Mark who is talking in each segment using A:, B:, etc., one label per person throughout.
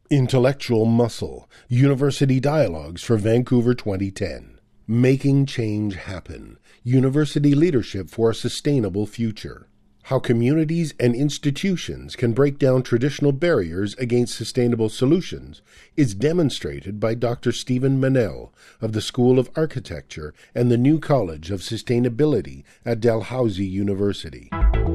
A: Intellectual Muscle, University Dialogues for Vancouver 2010. Making Change Happen, University Leadership for a Sustainable Future. How communities and institutions can break down traditional barriers against sustainable solutions is demonstrated by Dr. Stephen Mennell of the School of Architecture and the New College of Sustainability at Dalhousie University.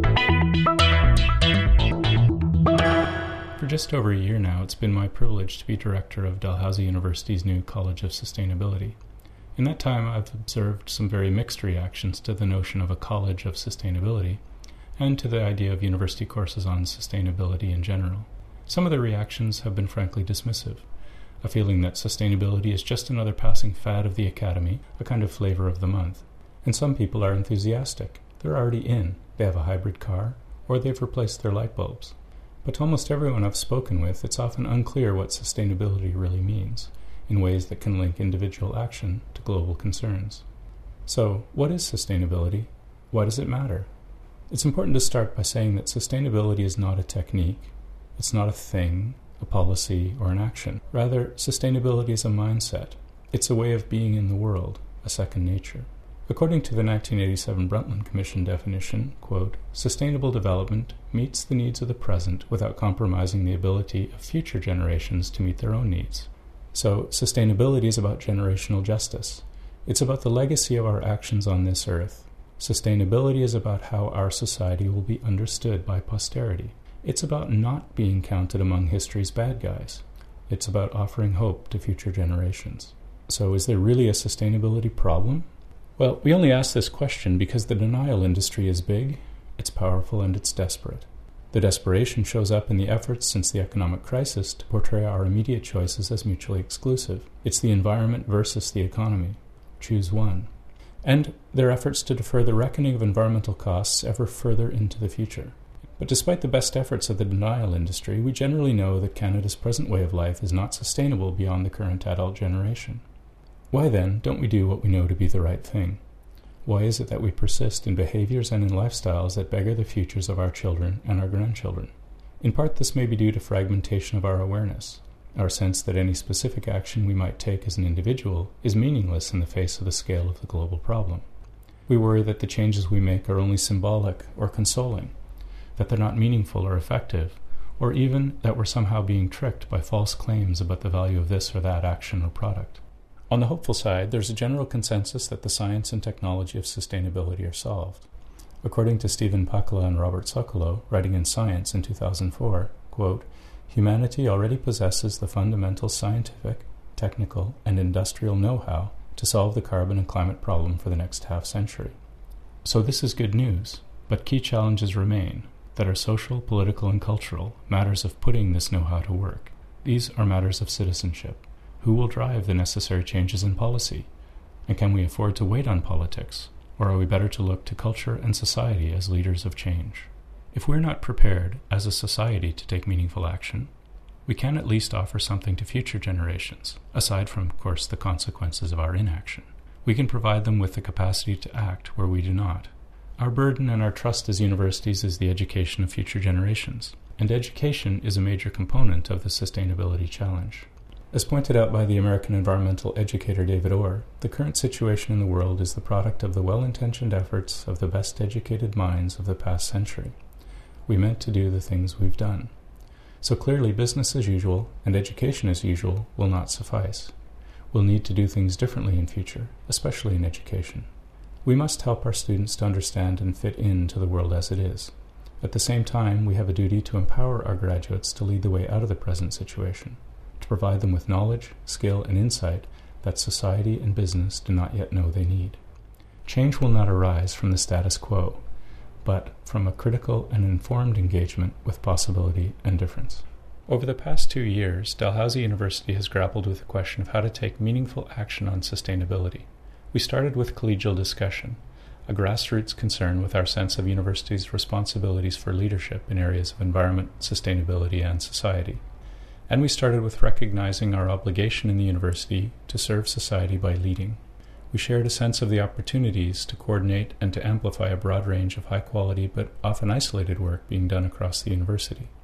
B: For just over a year now, it's been my privilege to be director of Dalhousie University's New College of Sustainability. In that time, I've observed some very mixed reactions to the notion of a College of Sustainability and to the idea of university courses on sustainability in general. Some of the reactions have been frankly dismissive, a feeling that sustainability is just another passing fad of the academy, a kind of flavor of the month. And some people are enthusiastic. They're already in. They have a hybrid car, or they've replaced their light bulbs. But to almost everyone I've spoken with, it's often unclear what sustainability really means, in ways that can link individual action to global concerns. So, what is sustainability? Why does it matter? It's important to start by saying that sustainability is not a technique, it's not a thing, a policy, or an action. Rather, sustainability is a mindset. It's a way of being in the world, a second nature. According to the 1987 Brundtland Commission definition, quote, sustainable development meets the needs of the present without compromising the ability of future generations to meet their own needs. So, sustainability is about generational justice. It's about the legacy of our actions on this earth. Sustainability is about how our society will be understood by posterity. It's about not being counted among history's bad guys. It's about offering hope to future generations. So, is there really a sustainability problem? Well, we only ask this question because the denial industry is big, it's powerful, and it's desperate. The desperation shows up in the efforts since the economic crisis to portray our immediate choices as mutually exclusive. It's the environment versus the economy. Choose one. And their efforts to defer the reckoning of environmental costs ever further into the future. But despite the best efforts of the denial industry, we generally know that Canada's present way of life is not sustainable beyond the current adult generation. Why then don't we do what we know to be the right thing? Why is it that we persist in behaviors and in lifestyles that beggar the futures of our children and our grandchildren? In part, this may be due to fragmentation of our awareness, our sense that any specific action we might take as an individual is meaningless in the face of the scale of the global problem. We worry that the changes we make are only symbolic or consoling, that they're not meaningful or effective, or even that we're somehow being tricked by false claims about the value of this or that action or product. On the hopeful side, there's a general consensus that the science and technology of sustainability are solved. According to Stephen Pakula and Robert Sokolow, writing in Science in 2004, quote, humanity already possesses the fundamental scientific, technical, and industrial know-how to solve the carbon and climate problem for the next half-century. So this is good news, but key challenges remain that are social, political, and cultural, matters of putting this know-how to work. These are matters of citizenship. Who will drive the necessary changes in policy? And can we afford to wait on politics? Or are we better to look to culture and society as leaders of change? If we're not prepared as a society to take meaningful action, we can at least offer something to future generations, aside from, of course, the consequences of our inaction. We can provide them with the capacity to act where we do not. Our burden and our trust as universities is the education of future generations, and education is a major component of the sustainability challenge. As pointed out by the American environmental educator David Orr, the current situation in the world is the product of the well-intentioned efforts of the best-educated minds of the past century. We meant to do the things we've done. So clearly business as usual and education as usual will not suffice. We'll need to do things differently in future, especially in education. We must help our students to understand and fit into the world as it is. At the same time, we have a duty to empower our graduates to lead the way out of the present situation, to provide them with knowledge, skill, and insight that society and business do not yet know they need. Change will not arise from the status quo, but from a critical and informed engagement with possibility and difference. Over the past 2 years, Dalhousie University has grappled with the question of how to take meaningful action on sustainability. We started with collegial discussion, a grassroots concern with our sense of university's responsibilities for leadership in areas of environment, sustainability, and society. And we started with recognizing our obligation in the university to serve society by leading. We shared a sense of the opportunities to coordinate and to amplify a broad range of high-quality but often isolated work being done across the university.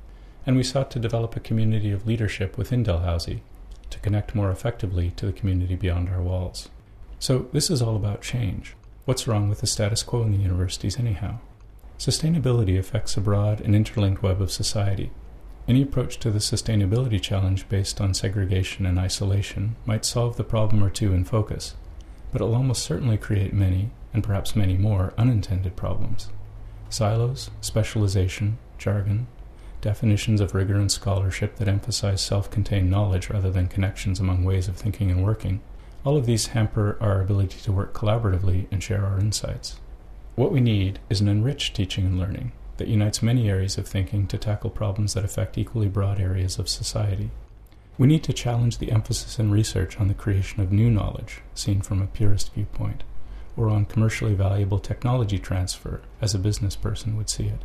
B: and we sought to develop a community of leadership within Dalhousie to connect more effectively to the community beyond our walls. So this is all about change. What's wrong with the status quo in the universities anyhow? Sustainability affects a broad and interlinked web of society. Any approach to the sustainability challenge based on segregation and isolation might solve the problem or two in focus, but it will almost certainly create many, and perhaps many more, unintended problems. Silos, specialization, jargon, definitions of rigor and scholarship that emphasize self-contained knowledge rather than connections among ways of thinking and working, all of these hamper our ability to work collaboratively and share our insights. What we need is an enriched teaching and learning that unites many areas of thinking to tackle problems that affect equally broad areas of society. We need to challenge the emphasis in research on the creation of new knowledge, seen from a purist viewpoint, or on commercially valuable technology transfer, as a business person would see it.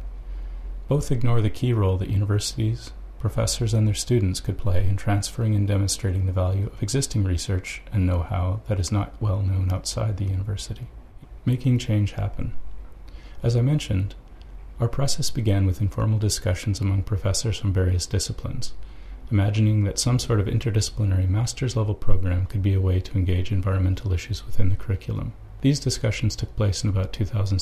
B: Both ignore the key role that universities, professors, and their students could play in transferring and demonstrating the value of existing research and know-how that is not well known outside the university. Making change happen. As I mentioned, our process began with informal discussions among professors from various disciplines, imagining that some sort of interdisciplinary master's level program could be a way to engage environmental issues within the curriculum. These discussions took place in about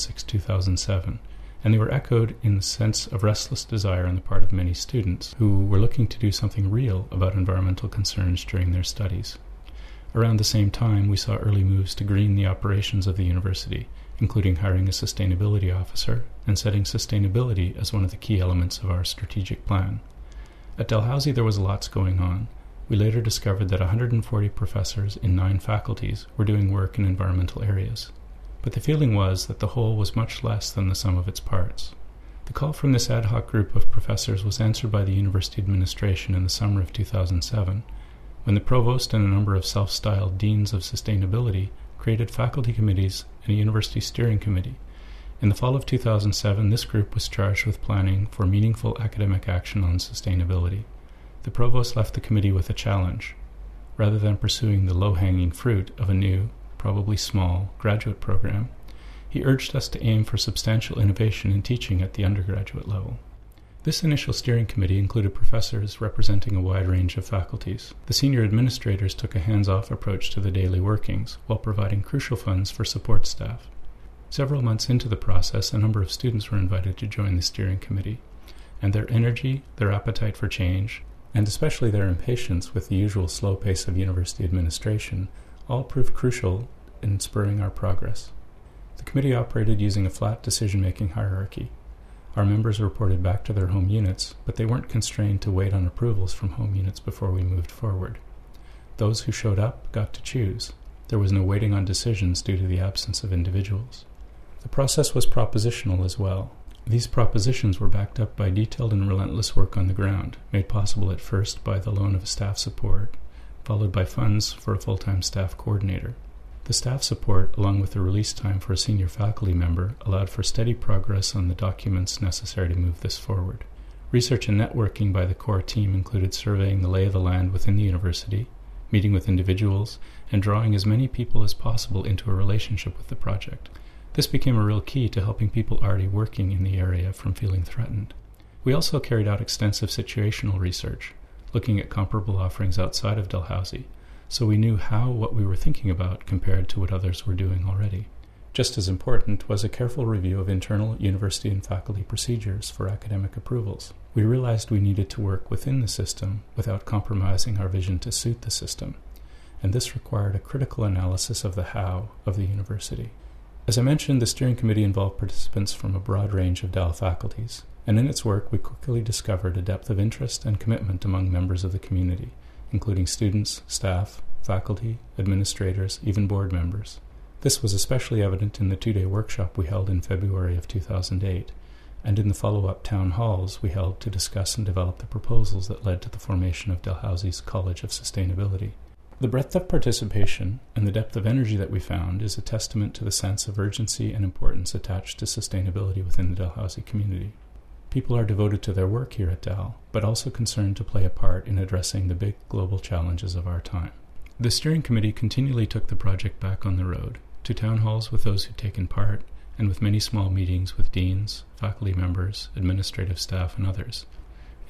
B: 2006-2007, and they were echoed in the sense of restless desire on the part of many students who were looking to do something real about environmental concerns during their studies. Around the same time, we saw early moves to green the operations of the university, including hiring a sustainability officer and setting sustainability as one of the key elements of our strategic plan. At Dalhousie, there was lots going on. We later discovered that 140 professors in 9 faculties were doing work in environmental areas. But the feeling was that the whole was much less than the sum of its parts. The call from this ad hoc group of professors was answered by the university administration in the summer of 2007, when the provost and a number of self-styled deans of sustainability created faculty committees and a university steering committee. In the fall of 2007, this group was charged with planning for meaningful academic action on sustainability. The provost left the committee with a challenge. Rather than pursuing the low-hanging fruit of a new, probably small, graduate program, he urged us to aim for substantial innovation in teaching at the undergraduate level. This initial steering committee included professors representing a wide range of faculties. The senior administrators took a hands-off approach to the daily workings, while providing crucial funds for support staff. Several months into the process, a number of students were invited to join the steering committee, and their energy, their appetite for change, and especially their impatience with the usual slow pace of university administration, all proved crucial in spurring our progress. The committee operated using a flat decision-making hierarchy. Our members reported back to their home units, but they weren't constrained to wait on approvals from home units before we moved forward. Those who showed up got to choose. There was no waiting on decisions due to the absence of individuals. The process was propositional as well. These propositions were backed up by detailed and relentless work on the ground, made possible at first by the loan of staff support, followed by funds for a full-time staff coordinator. The staff support, along with the release time for a senior faculty member, allowed for steady progress on the documents necessary to move this forward. Research and networking by the core team included surveying the lay of the land within the university, meeting with individuals, and drawing as many people as possible into a relationship with the project. This became a real key to helping people already working in the area from feeling threatened. We also carried out extensive situational research, looking at comparable offerings outside of Dalhousie, so we knew how what we were thinking about compared to what others were doing already. Just as important was a careful review of internal university and faculty procedures for academic approvals. We realized we needed to work within the system without compromising our vision to suit the system, and this required a critical analysis of the how of the university. As I mentioned, the steering committee involved participants from a broad range of DAL faculties, and in its work we quickly discovered a depth of interest and commitment among members of the community, including students, staff, faculty, administrators, even board members. This was especially evident in the 2-day workshop we held in February of 2008, and in the follow-up town halls we held to discuss and develop the proposals that led to the formation of Dalhousie's College of Sustainability. The breadth of participation and the depth of energy that we found is a testament to the sense of urgency and importance attached to sustainability within the Dalhousie community. People are devoted to their work here at Dal, but also concerned to play a part in addressing the big global challenges of our time. The steering committee continually took the project back on the road, to town halls with those who'd taken part, and with many small meetings with deans, faculty members, administrative staff, and others.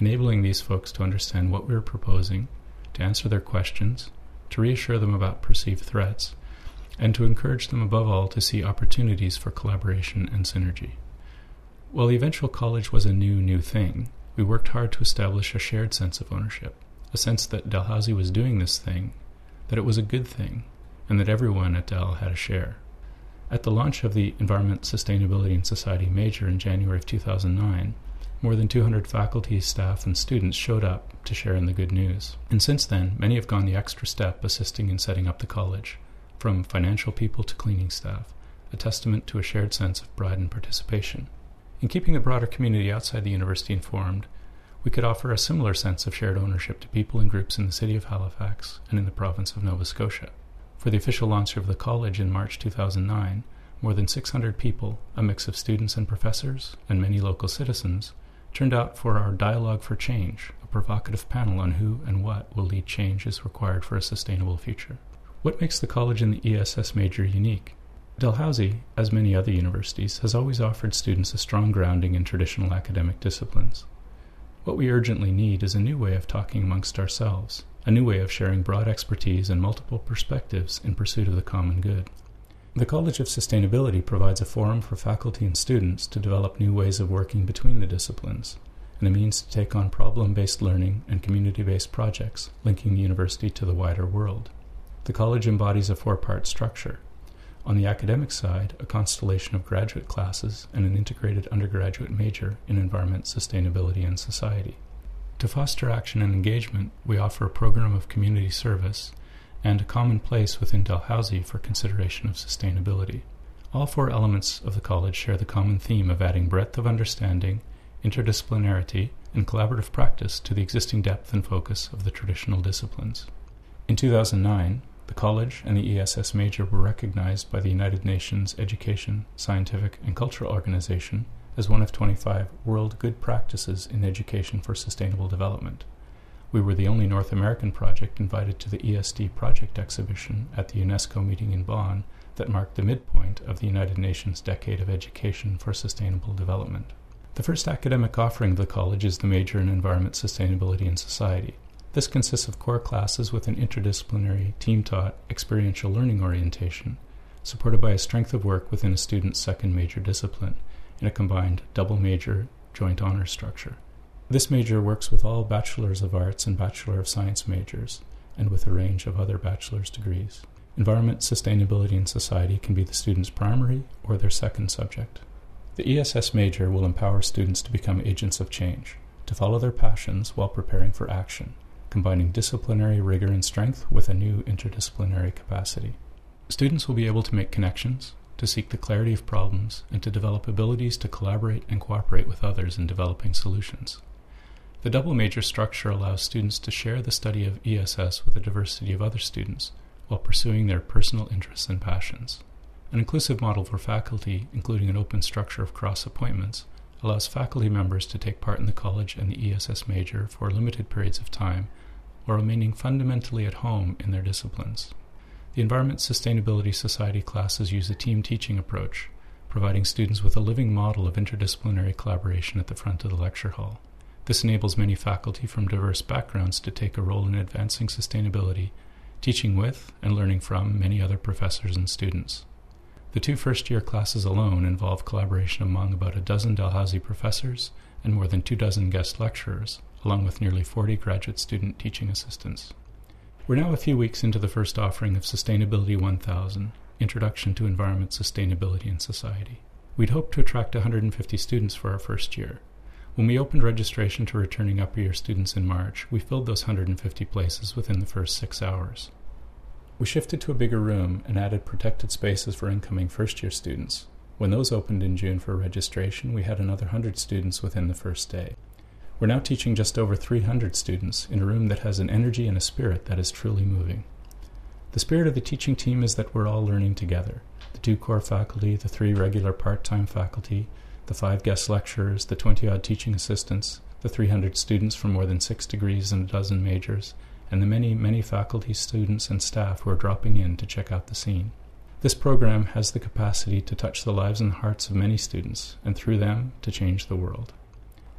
B: enabling these folks to understand what we were proposing, to answer their questions, to reassure them about perceived threats, and to encourage them above all to see opportunities for collaboration and synergy. While the eventual college was a new thing, we worked hard to establish a shared sense of ownership, a sense that Dalhousie was doing this thing, that it was a good thing, and that everyone at Dal had a share. At the launch of the Environment, Sustainability and Society major in January of 2009, more than 200 faculty, staff, and students showed up to share in the good news. And since then, many have gone the extra step assisting in setting up the college, from financial people to cleaning staff, a testament to a shared sense of pride and participation. In keeping the broader community outside the university informed, we could offer a similar sense of shared ownership to people and groups in the city of Halifax and in the province of Nova Scotia. For the official launch of the college in March 2009, more than 600 people, a mix of students and professors, and many local citizens, turned out for our Dialogue for Change, a provocative panel on who and what will lead change is required for a sustainable future. What makes the college and the ESS major unique? Dalhousie, as many other universities, has always offered students a strong grounding in traditional academic disciplines. What we urgently need is a new way of talking amongst ourselves, a new way of sharing broad expertise and multiple perspectives in pursuit of the common good. The College of Sustainability provides a forum for faculty and students to develop new ways of working between the disciplines, and a means to take on problem-based learning and community-based projects, linking the university to the wider world. The college embodies a four-part structure. On the academic side, a constellation of graduate classes and an integrated undergraduate major in environment, sustainability, and society. To foster action and engagement, we offer a program of community service and a common place within Dalhousie for consideration of sustainability. All four elements of the college share the common theme of adding breadth of understanding, interdisciplinarity, and collaborative practice to the existing depth and focus of the traditional disciplines. In 2009, the college and the ESS major were recognized by the United Nations Education, Scientific, and Cultural Organization as one of 25 World Good Practices in Education for Sustainable Development. We were the only North American project invited to the ESD project exhibition at the UNESCO meeting in Bonn that marked the midpoint of the United Nations Decade of Education for Sustainable Development. The first academic offering of the college is the major in Environment, Sustainability, and Society. This consists of core classes with an interdisciplinary, team-taught, experiential learning orientation, supported by a strength of work within a student's second major discipline in a combined double major joint honors structure. This major works with all Bachelors of Arts and Bachelor of Science majors, and with a range of other bachelor's degrees. Environment, Sustainability, and Society can be the student's primary or their second subject. The ESS major will empower students to become agents of change, to follow their passions while preparing for action, combining disciplinary rigor and strength with a new interdisciplinary capacity. Students will be able to make connections, to seek the clarity of problems, and to develop abilities to collaborate and cooperate with others in developing solutions. The double major structure allows students to share the study of ESS with a diversity of other students while pursuing their personal interests and passions. An inclusive model for faculty, including an open structure of cross-appointments, allows faculty members to take part in the college and the ESS major for limited periods of time while remaining fundamentally at home in their disciplines. The Environment, Sustainability, Society classes use a team teaching approach, providing students with a living model of interdisciplinary collaboration at the front of the lecture hall. This enables many faculty from diverse backgrounds to take a role in advancing sustainability, teaching with and learning from many other professors and students. The two first-year classes alone involve collaboration among about a dozen Dalhousie professors and more than 24 guest lecturers, along with nearly 40 graduate student teaching assistants. We're now a few weeks into the first offering of Sustainability 1000, Introduction to Environment, Sustainability, and Society. We'd hoped to attract 150 students for our first year. When we opened registration to returning upper year students in March, we filled those 150 places within the first 6 hours. We shifted to a bigger room and added protected spaces for incoming first-year students. When those opened in June for registration, we had another 100 students within the first day. We're now teaching just over 300 students in a room that has an energy and a spirit that is truly moving. The spirit of the teaching team is that we're all learning together. The 2 core faculty, the 3 regular part-time faculty, the 5 guest lecturers, the 20-odd teaching assistants, the 300 students from more than 6 degrees and a dozen majors, and the many, many faculty, students, and staff who are dropping in to check out the scene. This program has the capacity to touch the lives and hearts of many students, and through them, to change the world.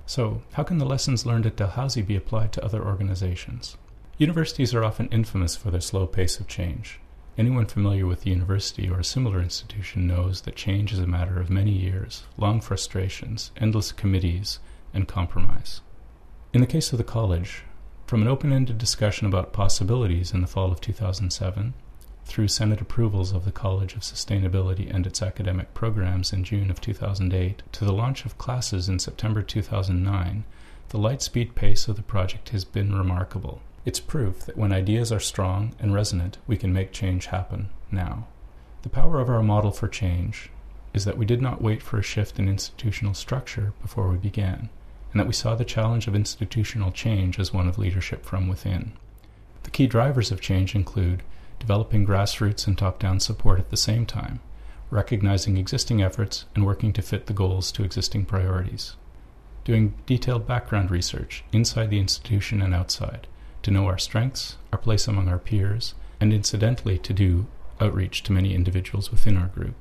B: So, how can the lessons learned at Dalhousie be applied to other organizations? Universities are often infamous for their slow pace of change. Anyone familiar with the university or a similar institution knows that change is a matter of many years, long frustrations, endless committees, and compromise. In the case of the college, from an open-ended discussion about possibilities in the fall of 2007, through Senate approvals of the College of Sustainability and its academic programs in June of 2008, to the launch of classes in September 2009, the light-speed pace of the project has been remarkable. It's proof that when ideas are strong and resonant, we can make change happen now. The power of our model for change is that we did not wait for a shift in institutional structure before we began, and that we saw the challenge of institutional change as one of leadership from within. The key drivers of change include developing grassroots and top-down support at the same time, recognizing existing efforts and working to fit the goals to existing priorities, doing detailed background research inside the institution and outside, to know our strengths, our place among our peers, and incidentally to do outreach to many individuals within our group.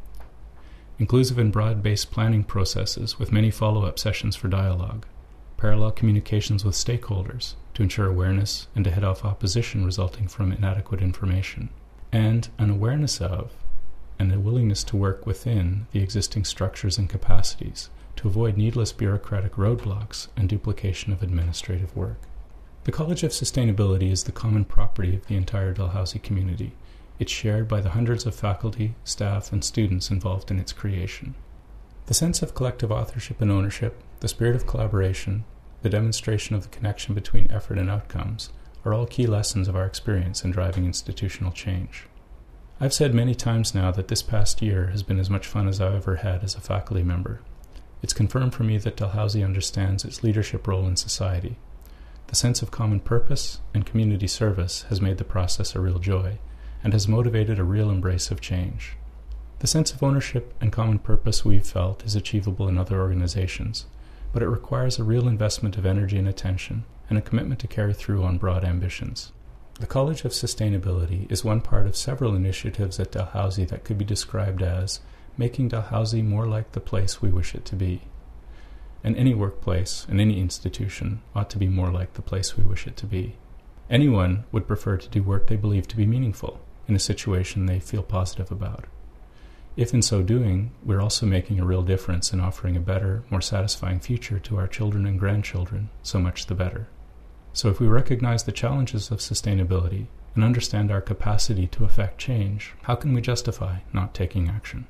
B: Inclusive and broad-based planning processes with many follow-up sessions for dialogue, parallel communications with stakeholders to ensure awareness and to head off opposition resulting from inadequate information, and an awareness of and a willingness to work within the existing structures and capacities to avoid needless bureaucratic roadblocks and duplication of administrative work. The College of Sustainability is the common property of the entire Dalhousie community. It's shared by the hundreds of faculty, staff, and students involved in its creation. The sense of collective authorship and ownership, the spirit of collaboration, the demonstration of the connection between effort and outcomes are all key lessons of our experience in driving institutional change. I've said many times now that this past year has been as much fun as I've ever had as a faculty member. It's confirmed for me that Dalhousie understands its leadership role in society. The sense of common purpose and community service has made the process a real joy and has motivated a real embrace of change. The sense of ownership and common purpose we've felt is achievable in other organizations, but it requires a real investment of energy and attention and a commitment to carry through on broad ambitions. The College of Sustainability is one part of several initiatives at Dalhousie that could be described as making Dalhousie more like the place we wish it to be. And any workplace and any institution ought to be more like the place we wish it to be. Anyone would prefer to do work they believe to be meaningful in a situation they feel positive about. If in so doing, we're also making a real difference in offering a better, more satisfying future to our children and grandchildren, so much the better. So if we recognize the challenges of sustainability and understand our capacity to affect change, how can we justify not taking action?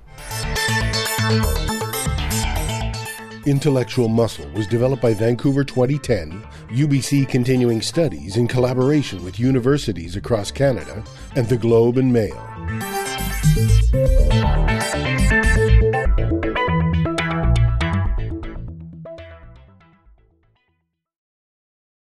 A: Intellectual Muscle was developed by Vancouver 2010, UBC Continuing Studies in collaboration with universities across Canada, and the Globe and Mail.